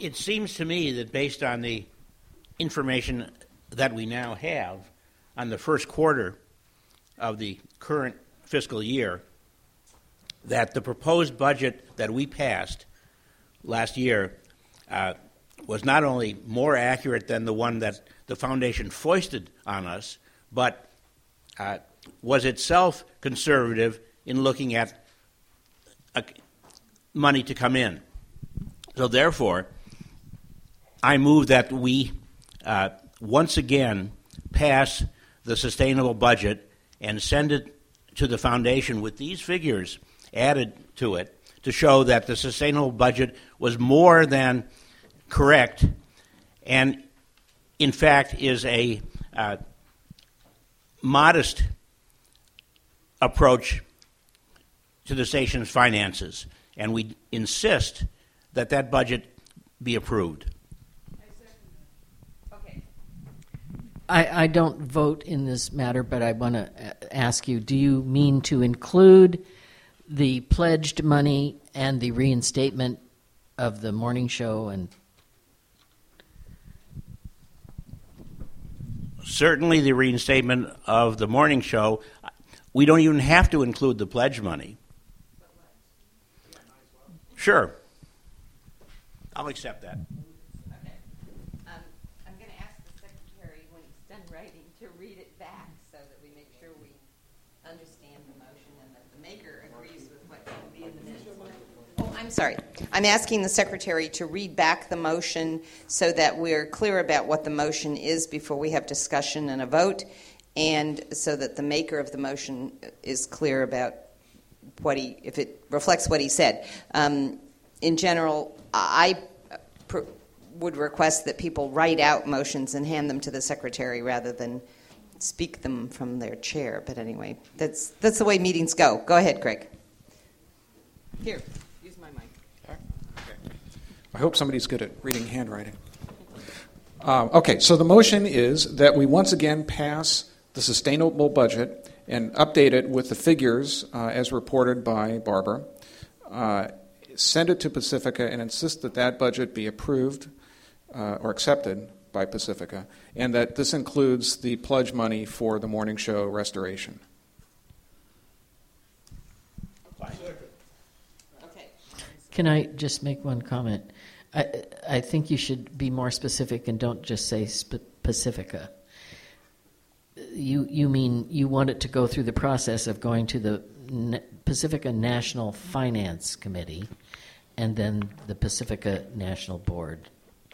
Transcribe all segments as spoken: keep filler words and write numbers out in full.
it seems to me that based on the information that we now have on the first quarter of the current fiscal year, that the proposed budget that we passed last year uh, was not only more accurate than the one that the foundation foisted on us, but uh, was itself conservative in looking at uh, money to come in. So therefore, I move that we uh, once again pass the sustainable budget and send it to the foundation with these figures added to it to show that the sustainable budget was more than correct and, in fact, is a uh, modest approach to the station's finances. And we insist that that budget be approved. I, I don't vote in this matter, but I want to ask you, do you mean to include the pledged money and the reinstatement of the morning show? And certainly the reinstatement of the morning show. We don't even have to include the pledge money. Sure. I'll accept that. Okay. Um, I'm going to ask the secretary when he's done writing to read it back so that we make sure we understand the motion and that the maker agrees with what will be in the minutes. Oh, I'm sorry. I'm asking the secretary to read back the motion so that we're clear about what the motion is before we have discussion and a vote, and so that the maker of the motion is clear about what he, if it reflects what he said. Um, in general, I pr- would request that people write out motions and hand them to the secretary rather than speak them from their chair. But anyway, that's that's the way meetings go. Go ahead, Craig. Here, use my mic. Okay. I hope somebody's good at reading handwriting. Um, okay, so the motion is that we once again pass the sustainable budget and update it with the figures uh, as reported by Barbara, uh, send it to Pacifica and insist that that budget be approved uh, or accepted by Pacifica, and that this includes the pledge money for the morning show restoration. Okay. can I just make one comment? I, I think you should be more specific and don't just say sp- Pacifica. You you mean you want it to go through the process of going to the N- Pacifica National Finance Committee and then the Pacifica National Board.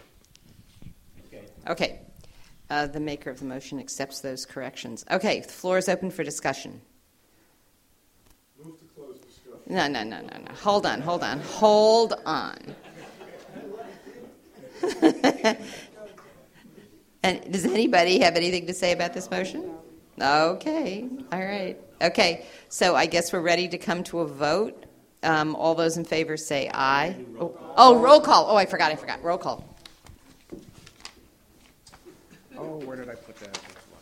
Okay. Uh, the maker of the motion accepts those corrections. Okay, the floor is open for discussion. Move to close discussion. No, no, no, no, no. Hold on, hold on, hold on. And does anybody have anything to say about this motion? Okay, all right. Okay, so I guess we're ready to come to a vote. Um, all those in favor say aye. Oh, oh, roll call. Oh, I forgot, I forgot. Roll call. Oh, where did I put that?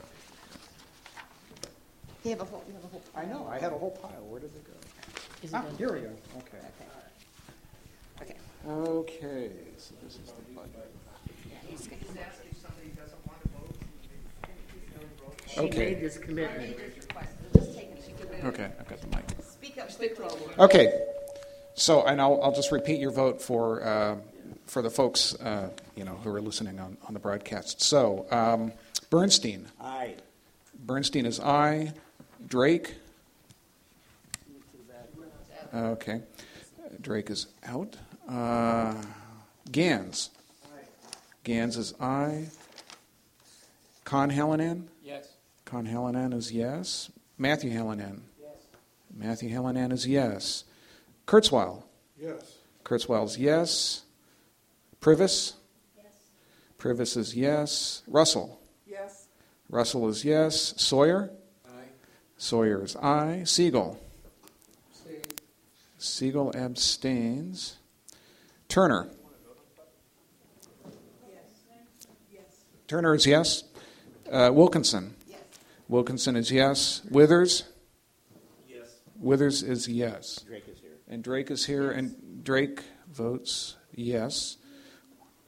You have a whole, you have a whole. I know, I had a whole pile. Where did it go? Is it Ah, done? here we go. Okay. Okay. Okay, so this is the budget. He's gonna- She Okay. made this commitment. Okay, I've got the mic. Speak up quickly. Okay, so and I'll, I'll just repeat your vote for uh, for the folks uh, you know who are listening on, on the broadcast. So um, Bernstein. Aye. Bernstein is aye. Drake. Okay, Drake is out. Uh, Gans. Gans is aye. Con Hallinan. Yes. Con Hallinan is yes. Matthew Hallinan. Yes. Matthew Hallinan is yes. Kurzweil. Yes. Kurzweil is yes. Privis. Yes. Privis is yes. Russell. Yes. Russell is yes. Sawyer. Aye. Sawyer is aye. Siegel. Stay. Siegel abstains. Turner. Turner is yes. Uh, Wilkinson. Yes. Wilkinson is yes. Withers. Yes. Withers is yes. Drake is here. And Drake is here, and Drake votes yes.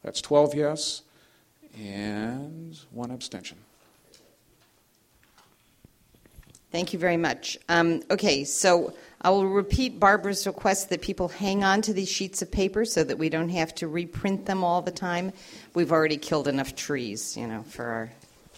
That's twelve yes and one abstention. Thank you very much. Um, okay, so I will repeat Barbara's request that people hang on to these sheets of paper so that we don't have to reprint them all the time. We've already killed enough trees, you know, for our...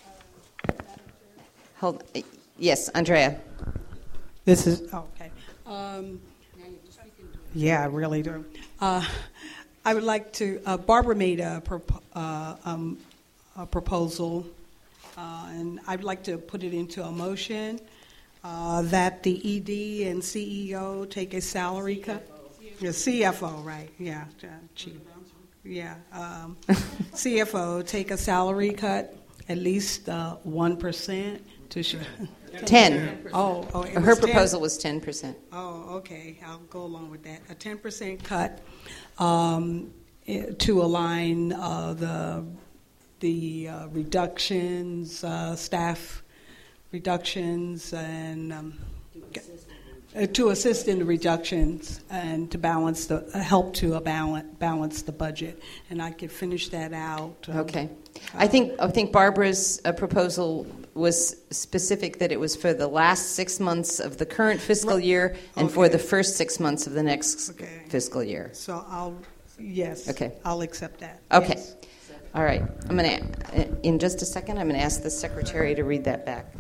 Hold. Yes, Andrea. This is, oh, okay. Um, yeah, I really do. Uh, I would like to, uh, Barbara made a, prop- uh, um, a proposal, uh, and I'd like to put it into a motion uh, that the E D and C E O take a salary cut. The C F O, right, yeah, uh, chief. Yeah, um, C F O take a salary cut, at least uh, one percent to sh- ten. Oh, oh, it Her was ten? proposal was ten percent. Oh, okay. I'll go along with that. A ten percent cut um, eh, to align uh, the the uh, reductions, uh, staff reductions, and um, uh, to assist in the reductions and to balance the uh, help to a balance balance the budget. And I could finish that out. um, Okay. I think I think Barbara's uh, proposal was specific that it was for the last six months of the current fiscal year and for Okay. the first six months of the next Okay. fiscal year. So I'll yes. Okay. I'll accept that. Okay. Yes. All right. I'm going to, in just a second, I'm going to ask the secretary to read that back.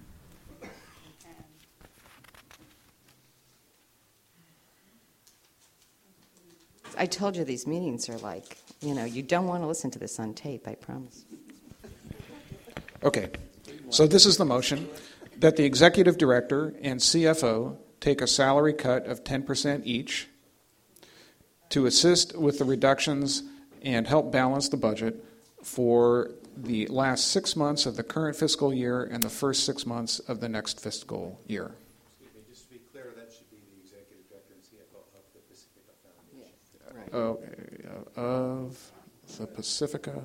I told you these meetings are like, you know, you don't want to listen to this on tape, I promise. Okay, so this is the motion, that the executive director and C F O take a salary cut of ten percent each to assist with the reductions and help balance the budget for the last six months of the current fiscal year and the first six months of the next fiscal year. Excuse me, just to be clear, that should be the executive director and C F O of the Pacifica Foundation. Okay, of the Pacifica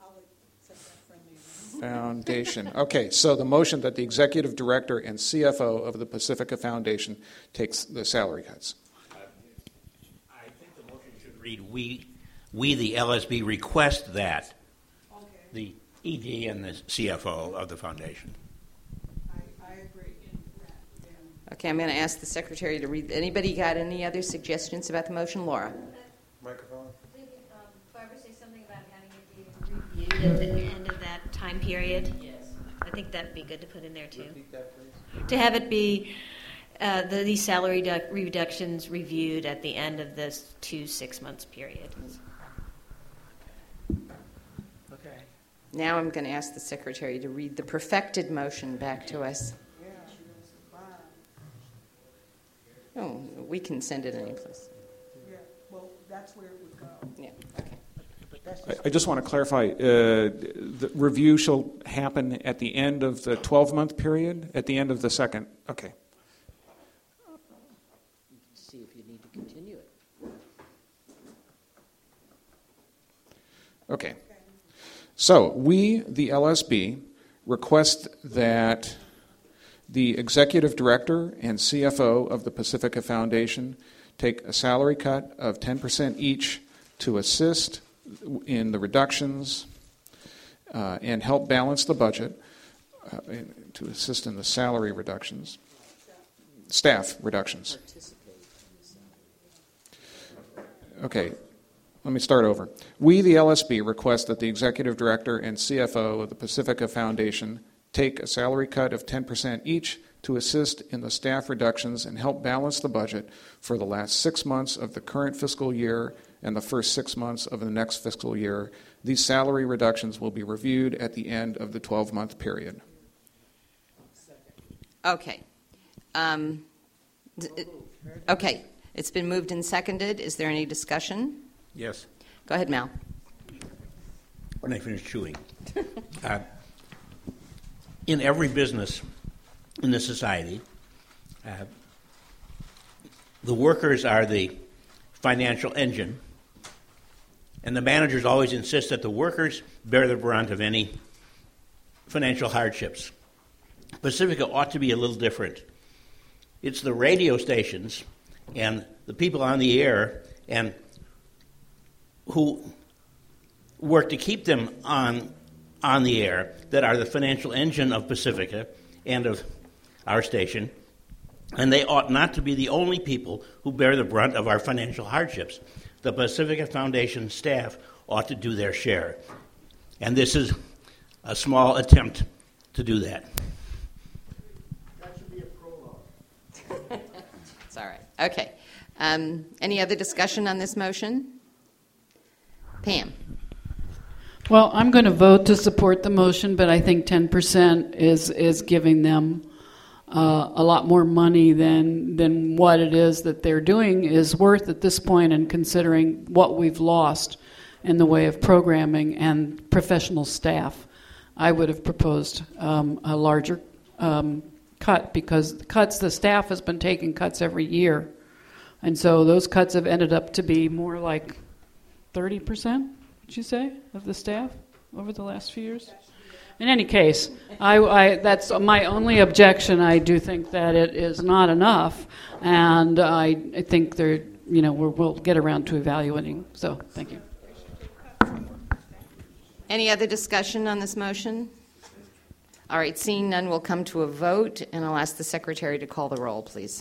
Foundation. Okay, so the motion that the executive director and C F O of the Pacifica Foundation takes the salary cuts. I think the motion should read, we, we the L S B, request that the E D and the C F O of the foundation. I, I agree. Okay, I'm going to ask the secretary to read. Anybody got any other suggestions about the motion? Laura? Microphone? Did um, Barbara say something about having it be reviewed at the end of that time period? Yes. I think that'd be good to put in there, too. Repeat that, please. To have it be, uh, the, these salary redu- reductions reviewed at the end of this two six months period. Okay. Now I'm going to ask the secretary to read the perfected motion back to us. Oh, we can send it any place. Yeah, well, that's where it would go. Yeah, okay. I, I just want to clarify, uh, the review shall happen at the end of the twelve-month period, at the end of the second, okay. See if you need to continue it. Okay. So, we, the L S B, request that the executive director and C F O of the Pacifica Foundation take a salary cut of ten percent each to assist in the reductions uh, and help balance the budget, uh, to assist in the salary reductions, staff reductions. Okay. Let me start over. We, the L S B, request that the Executive Director and C F O of the Pacifica Foundation take a salary cut of ten percent each to assist in the staff reductions and help balance the budget for the last six months of the current fiscal year and the first six months of the next fiscal year. These salary reductions will be reviewed at the end of the twelve-month period. Okay. Um, d- okay. It's been moved and seconded. Is there any discussion? Yes. Go ahead, Mal. When I finish chewing. uh, in every business in this society, uh, the workers are the financial engine, and the managers always insist that the workers bear the brunt of any financial hardships. Pacifica ought to be a little different. It's the radio stations and the people on the air and who work to keep them on on the air, that are the financial engine of Pacifica and of our station, and they ought not to be the only people who bear the brunt of our financial hardships. The Pacifica Foundation staff ought to do their share, and this is a small attempt to do that. That should be a prologue. It's all right. Okay. Um, any other discussion on this motion? Pam? Well, I'm going to vote to support the motion, but I think ten percent is is giving them uh, a lot more money than than what it is that they're doing is worth at this point, and considering what we've lost in the way of programming and professional staff. I would have proposed um, a larger um, cut, because the cuts, the staff has been taking cuts every year. And so those cuts have ended up to be more like thirty percent, would you say, of the staff over the last few years? In any case, I, I, that's my only objection. I do think that it is not enough, and I, I think there, you know, we're, we'll get around to evaluating. So, thank you. Any other discussion on this motion? All right, seeing none, we'll come to a vote, and I'll ask the secretary to call the roll, please.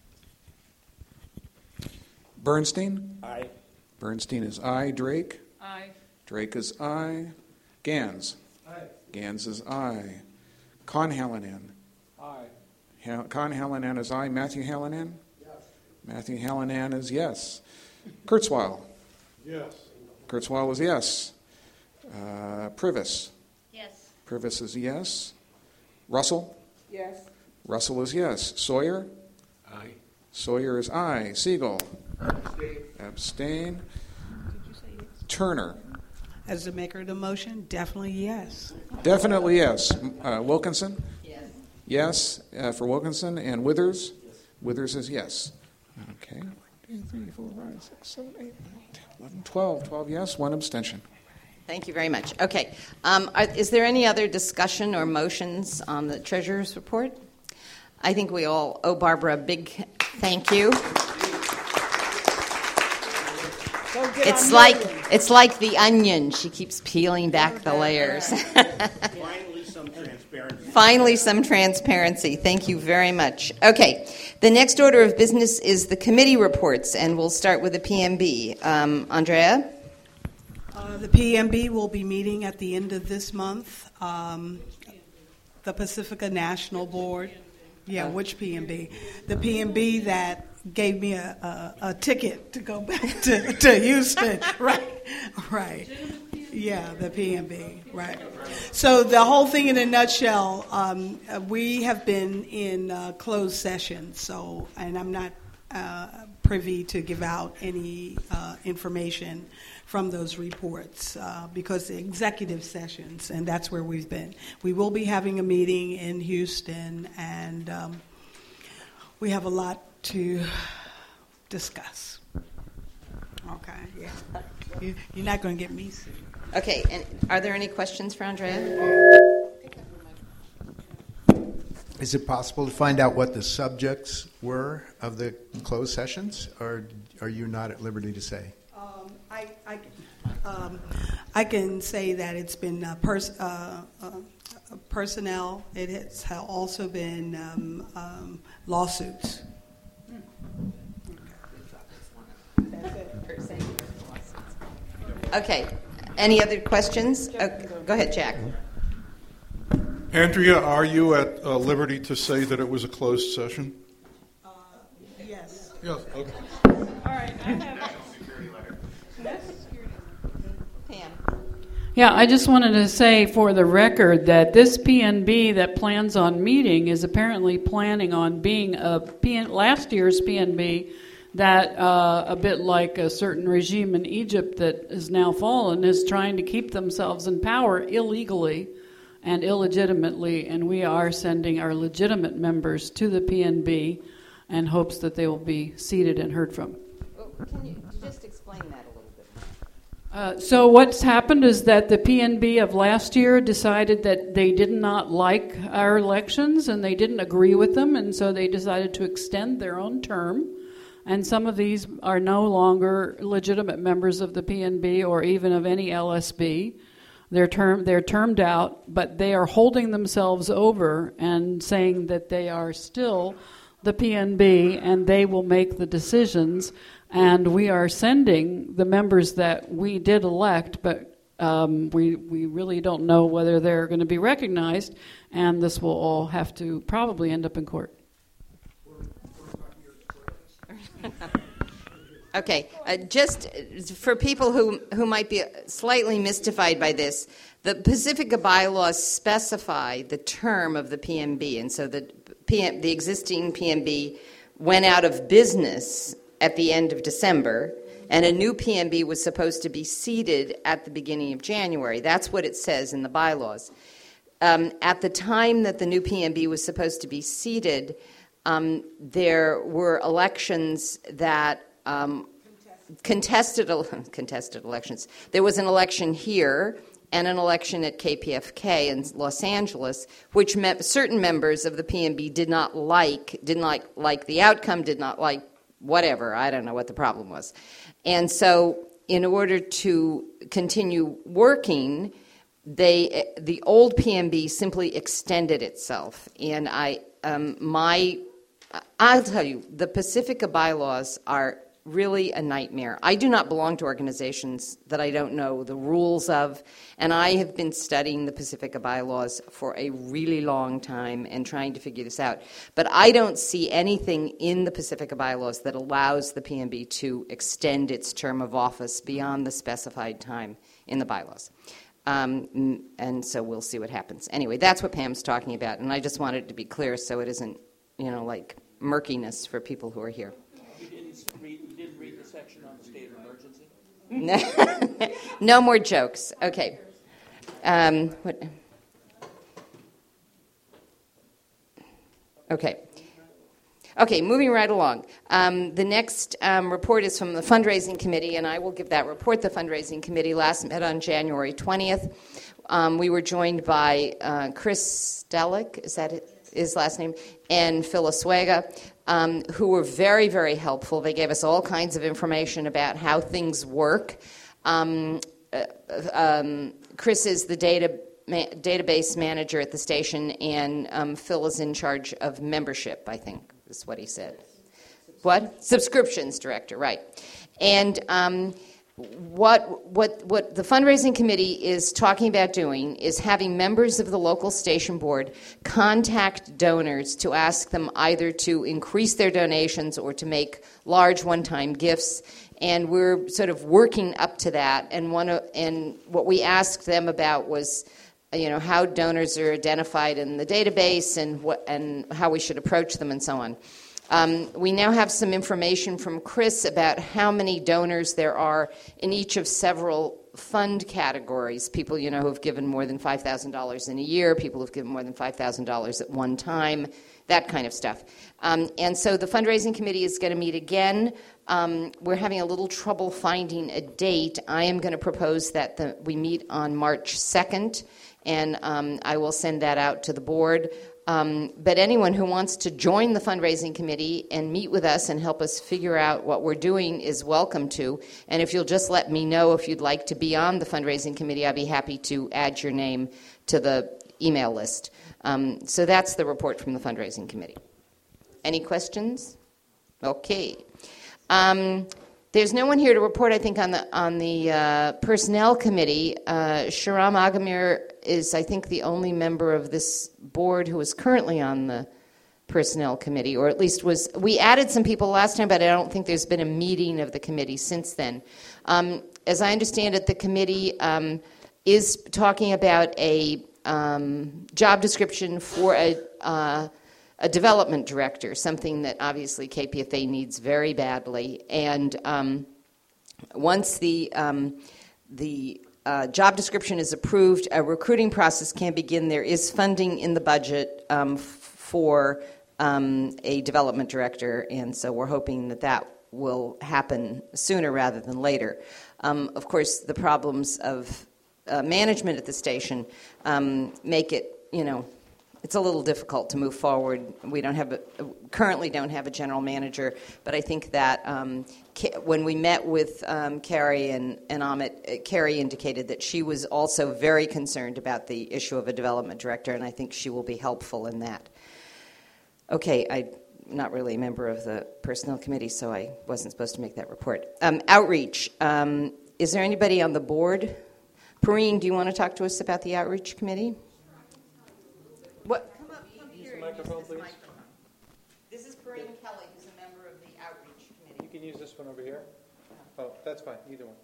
Bernstein? Aye. Bernstein is aye. Drake? Aye. Drake is aye. Gans? Aye. Gans is aye. Con Hallinan? Aye. Ha- Con Hallinan is aye. Matthew Hallinan? Yes. Matthew Hallinan is yes. Kurzweil? Yes. Kurzweil is yes. Uh, Privis? Yes. Privis is yes. Russell? Yes. Russell is yes. Sawyer? Aye. Sawyer is aye. Siegel? Abstain. Abstain. Turner? As the maker of the motion, definitely yes. Definitely yes. Uh, Wilkinson? Yes. Yes uh, for Wilkinson. And Withers? Yes. Withers is yes. Okay. one, two, three, four, five, six, seven, eight, nine, ten, eleven, twelve. twelve yes, one abstention. Thank you very much. Okay. Um, are, is there any other discussion or motions on the treasurer's report? I think we all owe Barbara a big thank you. It's like it's like the onion. She keeps peeling back the layers. Finally, some transparency. Finally, some transparency. Thank you very much. Okay, the next order of business is the committee reports, and we'll start with the P M B. Um, Andrea? Uh, the P M B will be meeting at the end of this month. Um, the Pacifica National Board. Yeah, which P M B? The P M B that gave me a, a, a ticket to go back to, to Houston. Right, right. Yeah, the P M B, right. So the whole thing in a nutshell, um, we have been in uh, closed session, so, and I'm not uh, privy to give out any uh, information from those reports uh, because the executive sessions, and that's where we've been. We will be having a meeting in Houston, and um, we have a lot to discuss. Okay, yeah. You, you're not going to get me sued. Okay, and are there any questions for Andrea? Is it possible to find out what the subjects were of the closed sessions, or are you not at liberty to say? Um, I, I, um, I can say that it's been uh, pers- uh, uh, personnel. It has also been um, um, lawsuits. Okay. Any other questions? Uh, go ahead, Jack. Andrea, are you at uh, liberty to say that it was a closed session? Uh, yes. Yes. Okay. All right. I have Pam. Yeah, I just wanted to say for the record that this P N B that plans on meeting is apparently planning on being a P N, last year's P N B that, uh, a bit like a certain regime in Egypt that has now fallen, is trying to keep themselves in power illegally and illegitimately, and we are sending our legitimate members to the P N B in hopes that they will be seated and heard from. Well, can you just explain that a little bit more? Uh, so what's happened is that the P N B of last year decided that they did not like our elections and they didn't agree with them, and so they decided to extend their own term. and some of these are no longer legitimate members of the P N B or even of any L S B. They're term they're termed out, but they are holding themselves over and saying that they are still the P N B and they will make the decisions. And we are sending the members that we did elect, but um, we we really don't know whether they're going to be recognized, and this will all have to probably end up in court. Okay, uh, just for people who, who might be slightly mystified by this, the Pacifica bylaws specify the term of the P M B, and so the P M, the existing P M B went out of business at the end of December, and a new P M B was supposed to be seated at the beginning of January. That's what it says in the bylaws. Um, at the time that the new P M B was supposed to be seated, um, there were elections that um, contested contested elections. There was an election here and an election at K P F K in Los Angeles, which meant certain members of the P M B did not like, didn't like, like the outcome, did not like whatever. I don't know what the problem was. And so in order to continue working, they the old P M B simply extended itself. And I, um, my, I'll tell you, the Pacifica bylaws are really a nightmare. I do not belong to organizations that I don't know the rules of, and I have been studying the Pacifica bylaws for a really long time and trying to figure this out. But I don't see anything in the Pacifica bylaws that allows the P M B to extend its term of office beyond the specified time in the bylaws. Um, and so we'll see what happens. Anyway, that's what Pam's talking about, and I just wanted it to be clear so it isn't, you know, like murkiness for people who are here. You didn't read, you didn't read the section on the state of emergency? No more jokes. Okay. Um, what? Okay. Okay, moving right along. Um, the next um, report is from the fundraising committee, and I will give that report. The fundraising committee last met on January twentieth. Um, we were joined by uh, Chris Stellick, is that it? His last name, and Phil Oswega, um, who were very, very helpful. They gave us all kinds of information about how things work. Um, uh, um, Chris is the data ma- database manager at the station, and um, Phil is in charge of membership, I think is what he said. What? Subscriptions director, right. And um, What, what, what the fundraising committee is talking about doing is having members of the local station board contact donors to ask them either to increase their donations or to make large one-time gifts. And we're sort of working up to that. And one of, and what we asked them about was, you know, how donors are identified in the database and what and how we should approach them and so on. Um, we now have some information from Chris about how many donors there are in each of several fund categories. People, you know, who have given more than five thousand dollars in a year, people who have given more than five thousand dollars at one time, that kind of stuff. Um, and so the fundraising committee is going to meet again. Um, we're having a little trouble finding a date. I am going to propose that the, we meet on March second, and um, I will send that out to the board. Um, but anyone who wants to join the fundraising committee and meet with us and help us figure out what we're doing is welcome to. And if you'll just let me know if you'd like to be on the fundraising committee, I'd be happy to add your name to the email list. Um, so that's the report from the fundraising committee. Any questions? Okay. Um, There's no one here to report, I think, on the on the uh, personnel committee. Uh, Shahram Agamir is, I think, the only member of this board who is currently on the personnel committee, or at least was. We added some people last time, but I don't think there's been a meeting of the committee since then. Um, as I understand it, the committee um, is talking about a um, job description for a uh, a development director, something that obviously K P F A needs very badly. And um, once the um, the uh, job description is approved, a recruiting process can begin. There is funding in the budget um, f- for um, a development director, and so we're hoping that that will happen sooner rather than later. Um, of course, the problems of uh, management at the station um, make it, you know, it's a little difficult to move forward. We don't have a, currently don't have a general manager, but I think that um, Ca- when we met with um, Carrie and, and Amit, uh, Carrie indicated that she was also very concerned about the issue of a development director, and I think she will be helpful in that. Okay, I'm not really a member of the personnel committee, so I wasn't supposed to make that report. Um, outreach. Um, is there anybody on the board? Perrine, do you want to talk to us about the outreach committee? What? Come up, come here. the microphone, please. Microphone. This is Perrine Kelly, who's a member of the outreach committee. You can use this one over here. Oh, that's fine. Either one.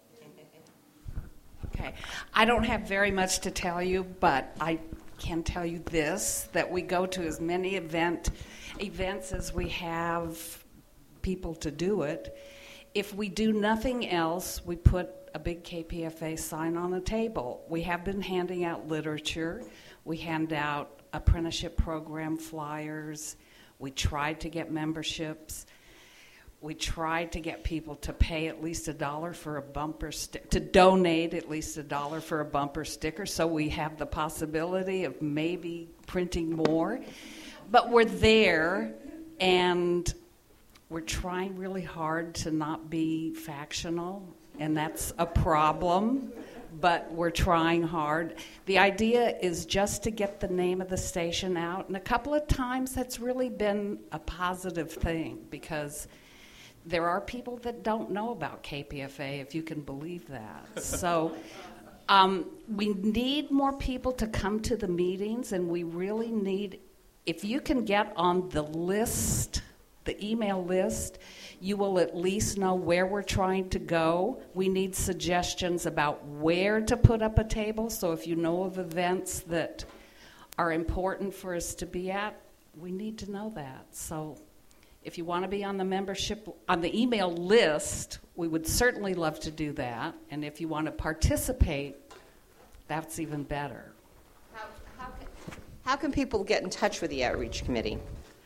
Okay. I don't have very much to tell you, but I can tell you this, that we go to as many event events as we have people to do it. If we do nothing else, we put a big K P F A sign on the table. We have been handing out literature. We hand out apprenticeship program flyers. We tried to get memberships. We tried to get people to pay at least a dollar for a bumper sticker, to donate at least a dollar for a bumper sticker, so we have the possibility of maybe printing more. But we're there, and we're trying really hard to not be factional, and that's a problem, but we're trying hard. The idea is just to get the name of the station out, and a couple of times that's really been a positive thing, because there are people that don't know about K P F A, if you can believe that. So um, we need more people to come to the meetings, and we really need, if you can get on the list, the email list, you will at least know where we're trying to go. We need suggestions about where to put up a table, so if you know of events that are important for us to be at, we need to know that. So if you want to be on the membership, on the email list, we would certainly love to do that. And if you want to participate, that's even better. How, how, can, how can people get in touch with the outreach committee?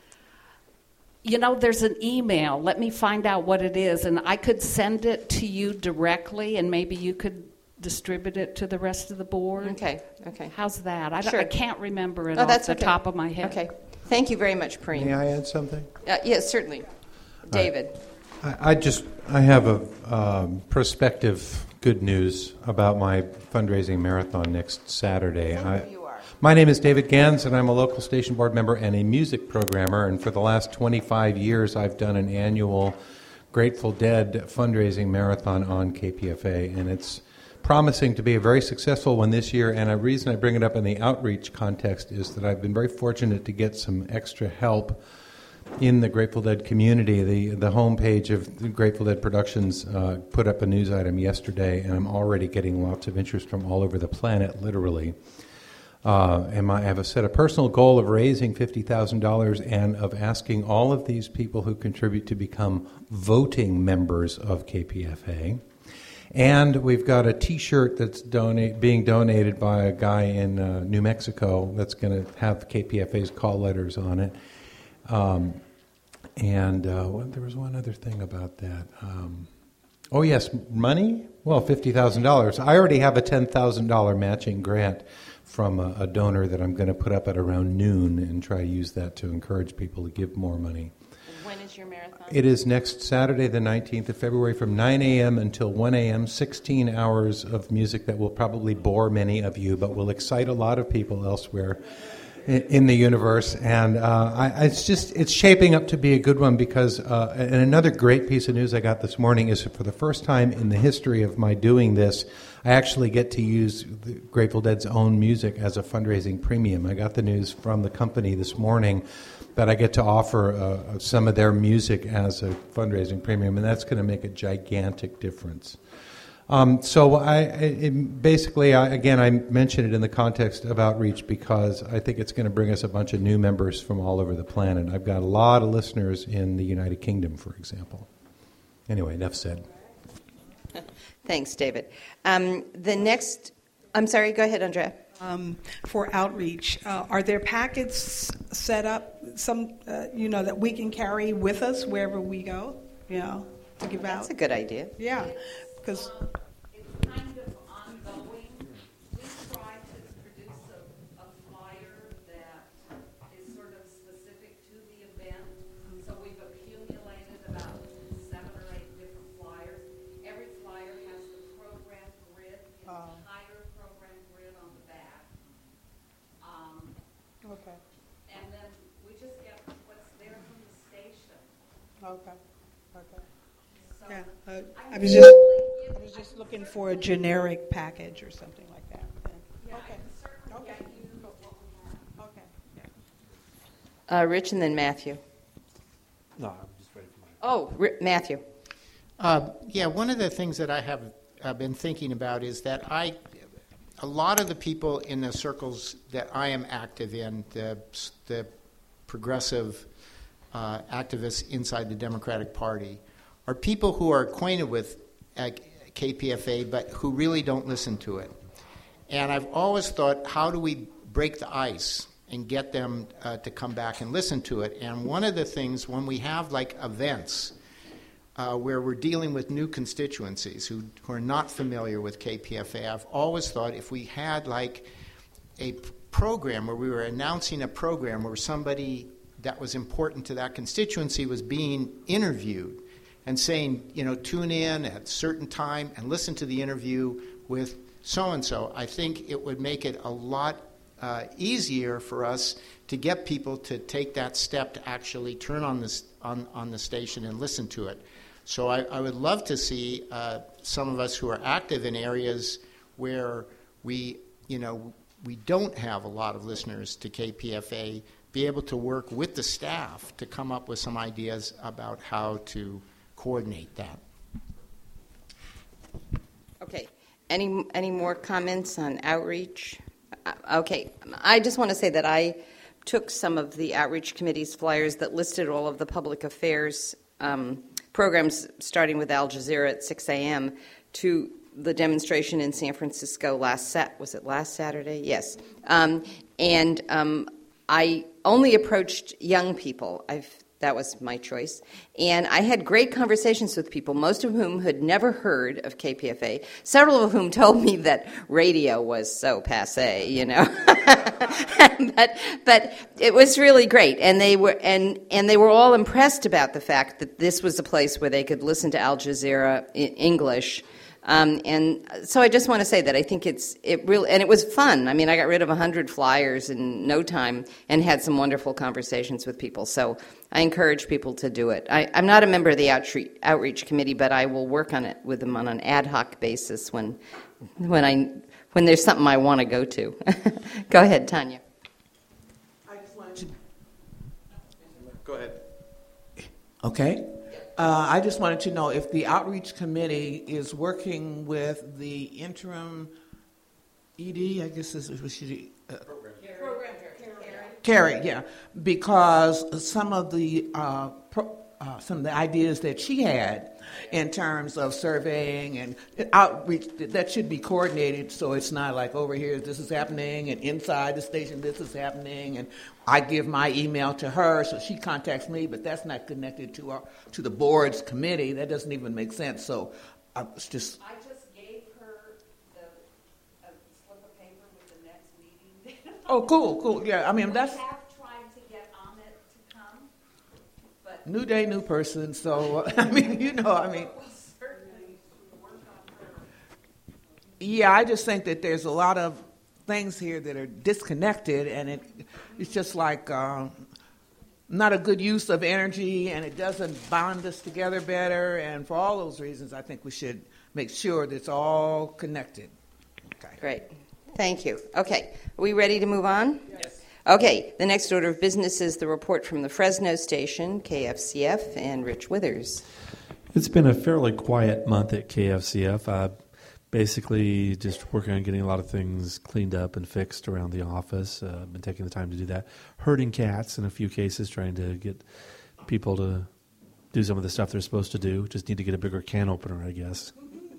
You know, there's an email. Let me find out what it is, and I could send it to you directly, and maybe you could distribute it to the rest of the board. Okay, okay. How's that? I, Sure. I can't remember it Oh, off that's the okay. top of my head. Okay. Thank you very much, Perrine. May I add something? Uh, yes, certainly. David. I, I just I have a um, prospective good news about my fundraising marathon next Saturday. Tell me I, who you are. My name is David Gans, and I'm a local station board member and a music programmer. And for the last twenty-five years, I've done an annual Grateful Dead fundraising marathon on K P F A, and it's promising to be a very successful one this year. And a reason I bring it up in the outreach context is that I've been very fortunate to get some extra help in the Grateful Dead community. The the homepage of the Grateful Dead Productions uh, put up a news item yesterday, and I'm already getting lots of interest from all over the planet, literally. Uh, and my, I have a set a personal goal of raising fifty thousand dollars and of asking all of these people who contribute to become voting members of K P F A. And we've got a T-shirt that's donate, being donated by a guy in uh, New Mexico that's going to have K P F A's call letters on it. Um, and uh, well, there was one other thing about that. Um, oh, yes, money? Well, fifty thousand dollars. I already have a ten thousand dollars matching grant from a, a donor that I'm going to put up at around noon and try to use that to encourage people to give more money. When is your marathon? It is next Saturday, the nineteenth of February, from nine a.m. until one a.m., sixteen hours of music that will probably bore many of you, but will excite a lot of people elsewhere in, in the universe. And uh, I, it's just, it's shaping up to be a good one because, uh, and another great piece of news I got this morning is that for the first time in the history of my doing this, I actually get to use the Grateful Dead's own music as a fundraising premium. I got the news from the company this morning that I get to offer uh, some of their music as a fundraising premium, and that's going to make a gigantic difference. Um, so I it, basically, I, again, I mention it in the context of outreach because I think it's going to bring us a bunch of new members from all over the planet. I've got a lot of listeners in the United Kingdom, for example. Anyway, enough said. Thanks, David. Um, the next, I'm sorry, go ahead, Andrea. Um, for outreach, uh, are there packets set up, some uh, you know, that we can carry with us wherever we go, you know, to give out? That's a good idea. Yeah, because It's kind of ongoing. We try to produce a, a flyer that entire program grid on the back. Um, Okay. and then we just get what's there from the station. Okay. Okay. So Yeah. Uh, I I was just certainly- I was just looking for a generic package or something like that. Yeah, I Okay. can certainly Okay. get you what we have. Okay. Uh, Rich and then Matthew. No, I'm just ready for mine. Oh, Ri- Matthew. Uh, yeah, one of the things that I have uh, been thinking about is that I, a lot of the people in the circles that I am active in, the, the progressive uh, activists inside the Democratic Party, are people who are acquainted with uh, K P F A but who really don't listen to it. And I've always thought, how do we break the ice and get them uh, to come back and listen to it? And one of the things, when we have like events uh, where we're dealing with new constituencies who, who are not familiar with K P F A, I've always thought if we had like a p- program where we were announcing a program where somebody that was important to that constituency was being interviewed and saying, you know, tune in at a certain time and listen to the interview with so-and-so, I think it would make it a lot uh, easier for us to get people to take that step to actually turn on, this, on, on the station and listen to it. So I, I would love to see uh, some of us who are active in areas where we, you know, we don't have a lot of listeners to K P F A be able to work with the staff to come up with some ideas about how to coordinate that. Okay. Any any more comments on outreach? Uh, okay. I just want to say that I took some of the outreach committee's flyers that listed all of the public affairs um, programs, starting with Al Jazeera at six a.m., to the demonstration in San Francisco last Sat was it last Saturday? Yes. Um, and um, I only approached young people. I've That was my choice. And I had great conversations with people, most of whom had never heard of K P F A, several of whom told me that radio was so passé, you know. but but it was really great. And they were and, and they were all impressed about the fact that this was a place where they could listen to Al Jazeera in English. Um, and so I just want to say that I think it's it really and it was fun. I mean, I got rid of a hundred flyers in no time and had some wonderful conversations with people. So I encourage people to do it. I, I'm not a member of the outreach, outreach committee, but I will work on it with them on an ad hoc basis when when I when there's something I want to go to. Go ahead, Tanya. I just wanted to. Go ahead. Okay. Uh, I just wanted to know if the outreach committee is working with the interim E D, I guess this is what she. Uh, Program Carrie, yeah, because some of the uh, pro, uh, some of the ideas that she had in terms of surveying and outreach that should be coordinated, so it's not like over here this is happening and inside the station this is happening, and I give my email to her so she contacts me, but that's not connected to our to the board's committee. That doesn't even make sense. So I was just. I just gave her the a slip of paper with the next meeting. Oh, cool, cool. Yeah, I mean that's. I have tried to get on it to come, but New day, new person. So I mean, you know, I mean. we'll certainly work on her. Yeah, I just think that there's a lot of things here that are disconnected, and it it's just like uh, not a good use of energy, and it doesn't bond us together better. And for all those reasons, I think we should make sure that it's all connected. Okay. Great. Thank you. Okay. Are we ready to move on? Yes. Okay. The next order of business is the report from the Fresno station, K F C F, and Rich Withers. It's been a fairly quiet month at K F C F. Uh, basically, just working on getting a lot of things cleaned up and fixed around the office. Uh, I've been taking the time to do that. Herding cats in a few cases, trying to get people to do some of the stuff they're supposed to do. Just need to get a bigger can opener, I guess.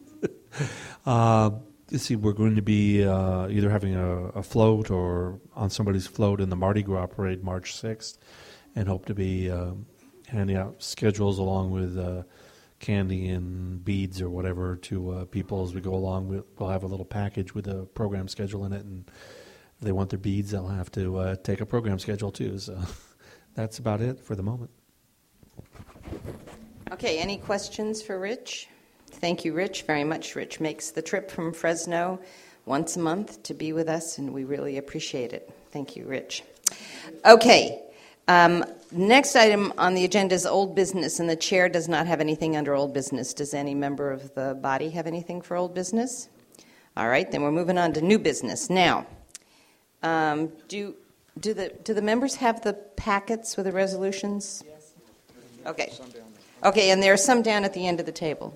uh, let's see, we're going to be uh, either having a, a float or on somebody's float in the Mardi Gras parade March sixth, and hope to be uh, handing out schedules along with uh, candy and beads or whatever to uh, people as we go along. We'll, we'll have a little package with a program schedule in it, and if they want their beads, they'll have to uh, take a program schedule too. So that's about it for the moment. Okay, any questions for Rich? Thank you, Rich, very much. Rich makes the trip from Fresno once a month to be with us, and we really appreciate it. Thank you, Rich. Okay. Um, next item on the agenda is old business, and the chair does not have anything under old business. Does any member of the body have anything for old business? All right, then we're moving on to new business. Now, um, do do the do the members have the packets with the resolutions? Yes. Okay. Okay, and there are some down at the end of the table.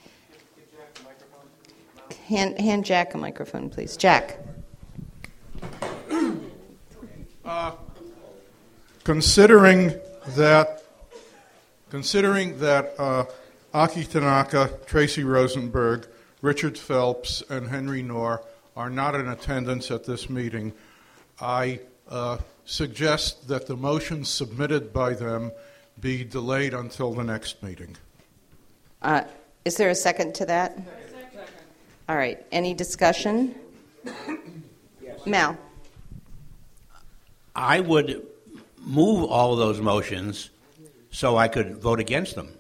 Hand, hand Jack a microphone, please. Jack. Uh, considering that, considering that uh, Aki Tanaka, Tracy Rosenberg, Richard Phelps, and Henry Knorr are not in attendance at this meeting, I uh, suggest that the motion submitted by them be delayed until the next meeting. Uh, is there a second to that? All right. Any discussion? Yes. Mal. I would move all of those motions so I could vote against them.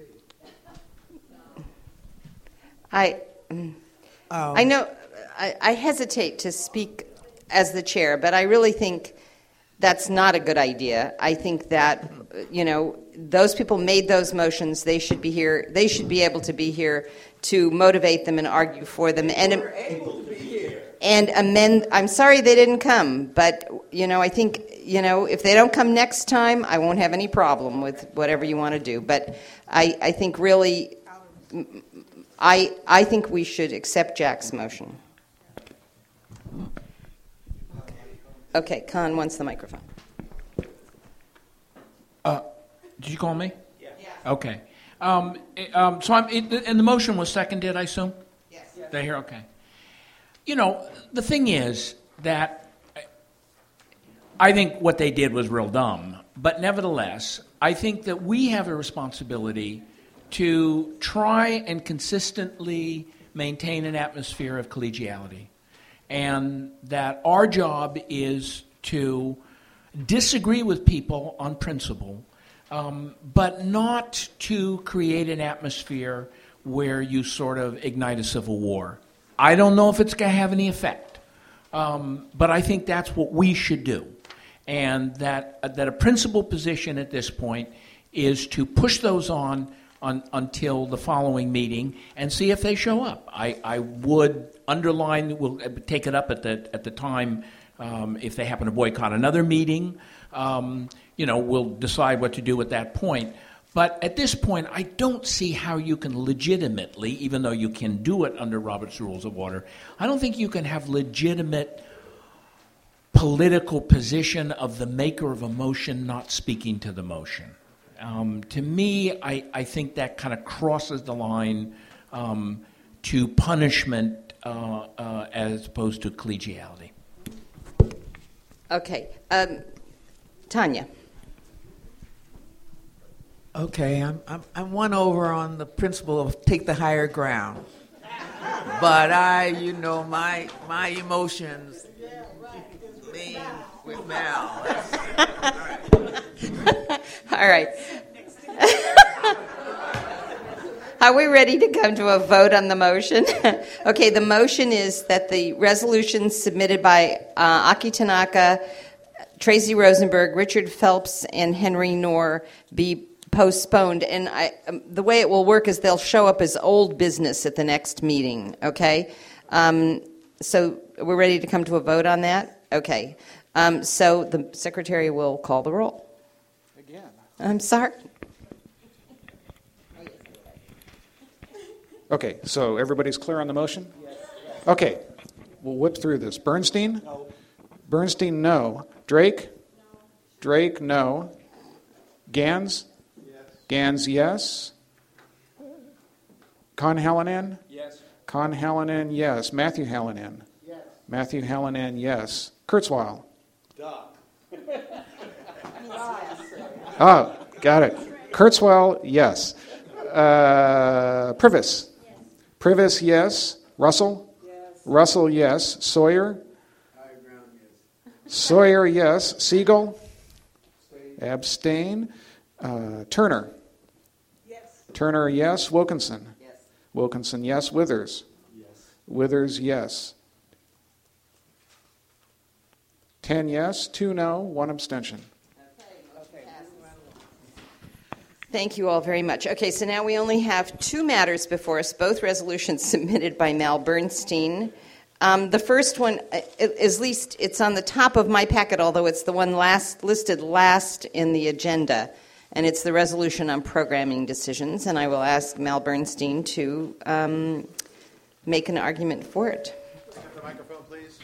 I I know I, I hesitate to speak as the chair, but I really think that's not a good idea. I think that, you know, those people made those motions. They should be here. They should be able to be here to motivate them and argue for them and and amend. I'm sorry they didn't come, but you know, I think, you know, if they don't come next time, I won't have any problem with whatever you want to do. But I, I think really, I I think we should accept Jack's motion. Okay, Con wants the microphone. Uh, did you call me? Yeah. Okay. Um, um, so I'm, it, and the motion was seconded, I assume? Yes. yes. They hear? Okay. You know, the thing is that I think what they did was real dumb, but nevertheless, I think that we have a responsibility to try and consistently maintain an atmosphere of collegiality. And that our job is to disagree with people on principle, um, but not to create an atmosphere where you sort of ignite a civil war. I don't know if it's going to have any effect, um, but I think that's what we should do. And that uh, that a principal position at this point is to push those on, on until the following meeting and see if they show up. I, I would underline, we'll take it up at the at the time um, if they happen to boycott another meeting. Um, you know, we'll decide what to do at that point. But at this point, I don't see how you can legitimately, even though you can do it under Robert's Rules of Order, I don't think you can have legitimate political position of the maker of a motion not speaking to the motion. Um, to me, I, I think that kind of crosses the line um, to punishment uh, uh, as opposed to collegiality. Okay. Um, Tanya. Okay, I'm, I'm I'm won over on the principle of take the higher ground, but I, you know, my my emotions lean with Mal. All right. Are we ready to come to a vote on the motion? Okay, the motion is that the resolution submitted by uh, Aki Tanaka, Tracy Rosenberg, Richard Phelps, and Henry Knorr be postponed. And I, um, the way it will work is they'll show up as old business at the next meeting, okay? Um, so we're ready to come to a vote on that? Okay. Um, so the secretary will call the roll. Again. I'm sorry. Okay, so everybody's clear on the motion? Yes. Okay, we'll whip through this. Bernstein? No. Bernstein, no. Drake? No. Drake, no. Gans? Yes. Gans, yes. Con Hallinan? Yes. Con Hallinan, yes. Matthew Hallinan? Yes. Matthew Hallinan, yes. Kurzweil? Duh. Oh, got it. Kurzweil, yes. Uh, Privis? Yes. Privis, yes. Russell? Yes. Russell, yes. Sawyer? Sawyer, yes. Siegel? Abstain. Uh, Turner? Yes. Turner, yes. Wilkinson? Yes. Wilkinson, yes. Withers? Yes. Withers, yes. Ten yes, two no, one abstention. Thank you all very much. Okay, so now we only have two matters before us, both resolutions submitted by Mal Bernstein. Um, the first one, at least it's on the top of my packet, although it's the one last listed last in the agenda, and it's the resolution on programming decisions, and I will ask Mal Bernstein to um, make an argument for it. The microphone, please.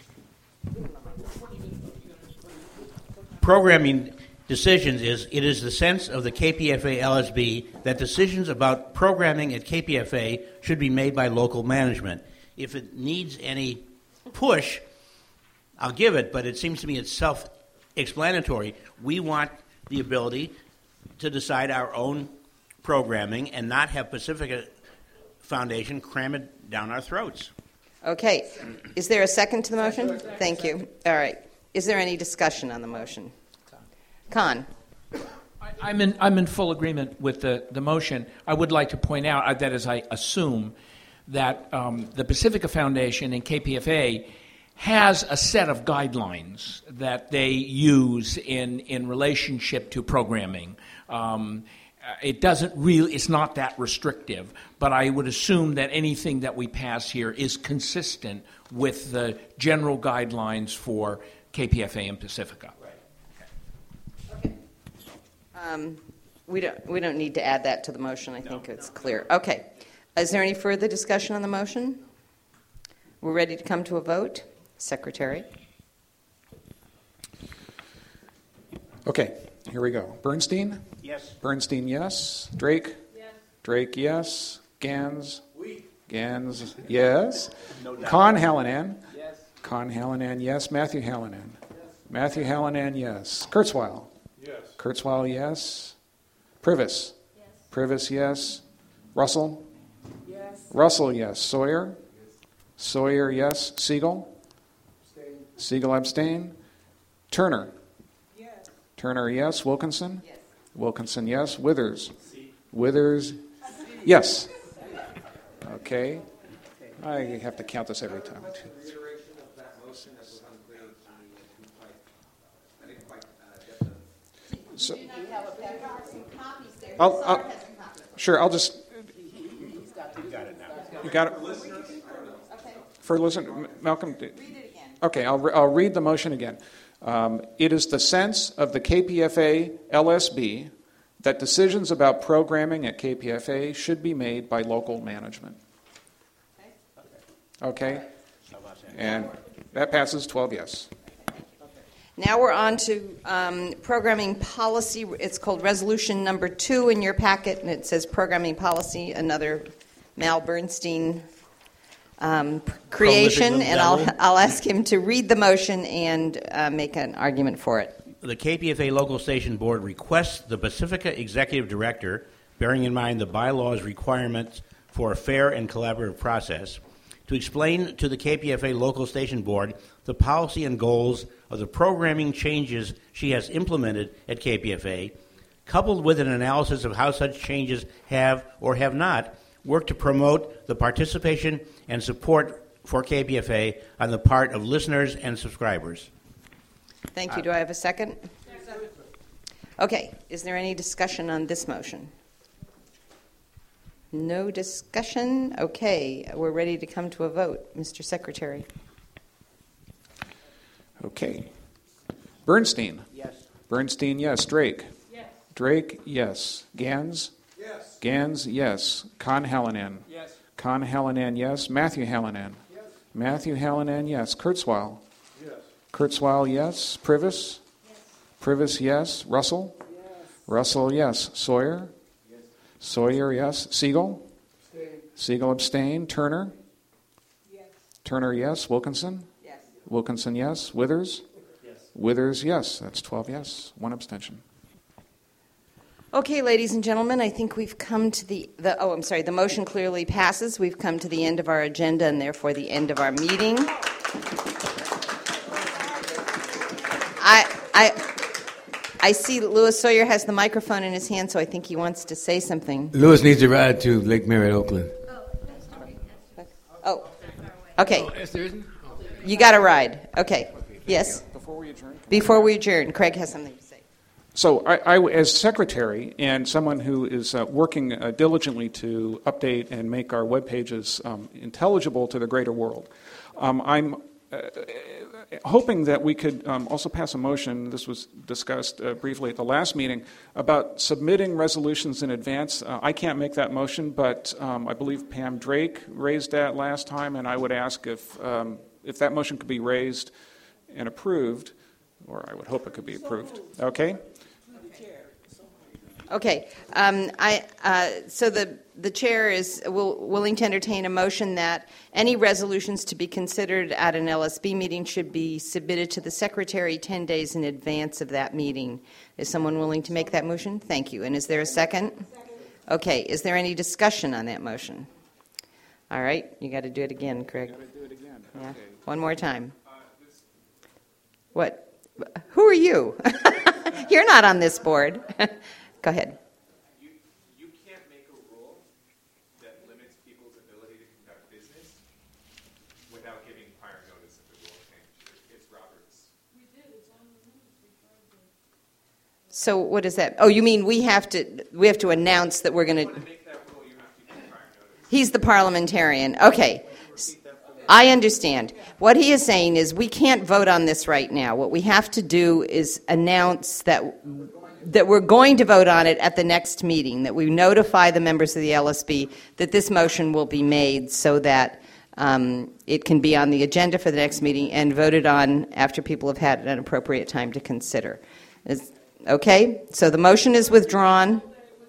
Programming decisions is, it is the sense of the K P F A L S B that decisions about programming at K P F A should be made by local management. If it needs any push, I'll give it, but it seems to me it's self-explanatory. We want the ability to decide our own programming and not have Pacifica Foundation cram it down our throats. Okay. Is there a second to the motion? Thank you. All right. Is there any discussion on the motion? Con. I, I'm in I'm in full agreement with the, the motion. I would like to point out uh, that as I assume that um, the Pacifica Foundation and K P F A has a set of guidelines that they use in, in relationship to programming. Um, it doesn't really, it's not that restrictive, but I would assume that anything that we pass here is consistent with the general guidelines for K P F A and Pacifica. Um, we don't we don't need to add that to the motion. I think no, it's no, clear. No. Okay. Is there any further discussion on the motion? We're ready to come to a vote. Secretary. Okay, here we go. Bernstein? Yes. Bernstein, yes. Drake? Yes. Drake, yes. Gans? Oui. Gans, yes. No doubt. Con Hallinan? Yes. Con Hallinan, yes. Matthew Hallinan? Yes. Matthew Hallinan, yes. Kurzweil? Yes. Kurzweil, yes. Privis? Yes. Privis, yes. Russell? Yes. Russell, yes. Sawyer? Yes. Sawyer, yes. Siegel? Abstain. Siegel, abstain. Turner? Yes. Turner, yes. Wilkinson? Yes. Wilkinson, yes. Withers? C. Withers, yes. Okay. I have to count this every time. So, I'll, I'll, sure, I'll just. You got it? For listen, Malcolm. Read it again. Okay, I'll, re- I'll read the motion again. Um, it is the sense of the K P F A L S B that decisions about programming at K P F A should be made by local management. Okay? And that passes twelve yes. Now we're on to um, programming policy. It's called resolution number two in your packet, and it says programming policy, another Mal Bernstein um, creation, and I'll, I'll ask him to read the motion and uh, make an argument for it. The K P F A Local Station Board requests the Pacifica Executive Director, bearing in mind the bylaws requirements for a fair and collaborative process, to explain to the K P F A Local Station Board the policy and goals of the programming changes she has implemented at K P F A, coupled with an analysis of how such changes have or have not worked to promote the participation and support for K P F A on the part of listeners and subscribers. Thank you. Do I have a second? Okay. Is there any discussion on this motion? No discussion? Okay. We're ready to come to a vote. Mister Secretary. Okay. Bernstein? Yes. Bernstein, yes. Drake? Yes. Drake, yes. Gans? Yes. Gans, yes. Con Hallinan? Yes. Con Hallinan, yes. Matthew Hallinan? Yes. Matthew Hallinan, yes. Kurzweil? Yes. Kurzweil, yes. Privis? Yes. Privis, yes. Russell? Yes. Russell, yes. Sawyer? Yes. Sawyer, yes. Siegel? Abstain. Siegel, abstain. Turner? Yes. Turner, yes. Wilkinson? Yes. Wilkinson, yes. Withers? Yes. Withers, yes. That's twelve yes. One abstention. Okay, ladies and gentlemen, I think we've come to the, the, oh, I'm sorry, the motion clearly passes. We've come to the end of our agenda and therefore the end of our meeting. I, I, I see that Louis Sawyer has the microphone in his hand, so I think he wants to say something. Louis needs to ride to Lake Merritt, Oakland. Oh, okay. Oh, yes, there isn't? You got a ride. Okay. Yes? Before we adjourn? Before we adjourn, Craig has something to say. So I, I as secretary and someone who is uh, working uh, diligently to update and make our web pages um, intelligible to the greater world, um, I'm uh, hoping that we could um, also pass a motion, this was discussed uh, briefly at the last meeting, about submitting resolutions in advance. Uh, I can't make that motion, but um, I believe Pam Drake raised that last time, and I would ask if um, if that motion could be raised and approved, or I would hope it could be approved. Okay? Okay. Um, I, uh, so the, the chair is will, willing to entertain a motion that any resolutions to be considered at an L S B meeting should be submitted to the secretary ten days in advance of that meeting. Is someone willing to make that motion? Thank you. And is there a second? Second. Okay. Is there any discussion on that motion? All right. You got to do it again, Craig. Got to do it again. Yeah. Okay. One more time. What? Who are you? You're not on this board. Go ahead. You, you can't make a rule that limits people's ability to conduct business without giving prior notice of the rule change. It's Robert's. We did. It's on the news. So what is that? Oh, you mean we have to we have to announce that we're going to. He's the parliamentarian. Okay. I understand. What he is saying is we can't vote on this right now. What we have to do is announce that that we're going to vote on it at the next meeting, that we notify the members of the L S B that this motion will be made so that um, it can be on the agenda for the next meeting and voted on after people have had an appropriate time to consider. Is, okay? So the motion is withdrawn.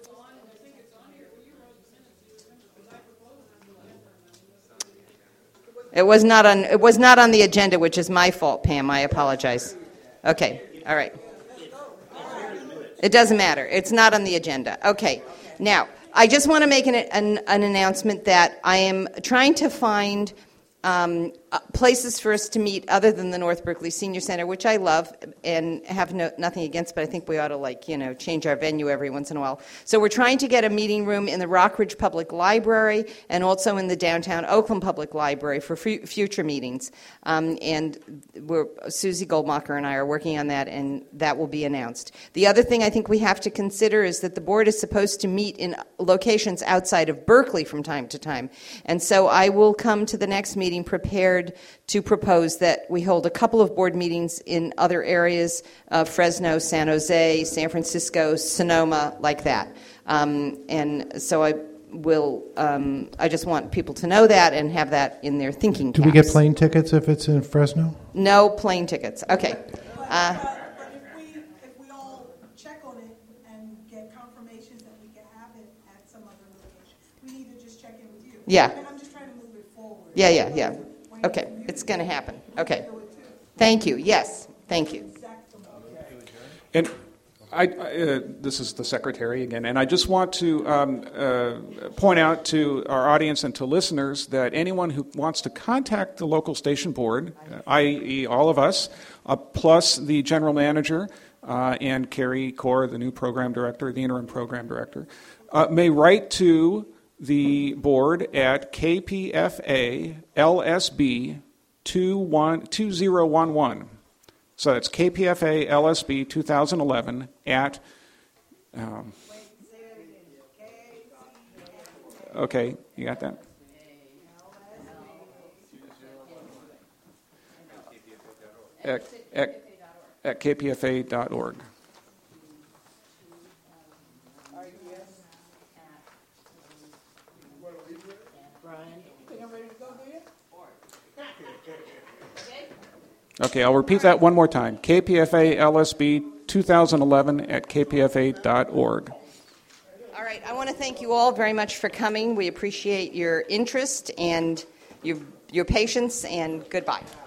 It was not on. It was not on the agenda, which is my fault, Pam. I apologize. Okay. All right. It doesn't matter. It's not on the agenda. Okay. Now, I just want to make an, an, an announcement that I am trying to find um, uh, places for us to meet other than the North Berkeley Senior Center, which I love and have no, nothing against, but I think we ought to, like, you know, change our venue every once in a while. So we're trying to get a meeting room in the Rockridge Public Library and also in the downtown Oakland Public Library for f- future meetings. Um, and we're, Susie Goldmacher and I are working on that, and that will be announced. The other thing I think we have to consider is that the board is supposed to meet in locations outside of Berkeley from time to time. And so I will come to the next meeting prepared to propose that we hold a couple of board meetings in other areas, uh, Fresno, San Jose, San Francisco, Sonoma, like that. Um, and so I will, um, I just want people to know that and have that in their thinking Do caps. we get plane tickets if it's in Fresno? No plane tickets. Okay. Uh, But if we, if we all check on it and get confirmations that we can have it at some other location, we need to just check in with you. Yeah. And I'm just trying to move it forward. yeah, yeah, yeah. Okay. It's going to happen. Okay. Thank you. Yes. Thank you. And I, uh, this is the secretary again, and I just want to um, uh, point out to our audience and to listeners that anyone who wants to contact the local station board, uh, that is all of us, uh, plus the general manager uh, and Carrie Core, the new program director, the interim program director, uh, may write to the board at K P F A L S B two zero one one. So that's K P F A L S B two thousand eleven at, um, okay, you got that? At, at, at K P F A dot org. Okay, I'll repeat that one more time. K P F A L S B two thousand eleven at K P F A dot org. All right. I want to thank you all very much for coming. We appreciate your interest and your, your patience, and goodbye.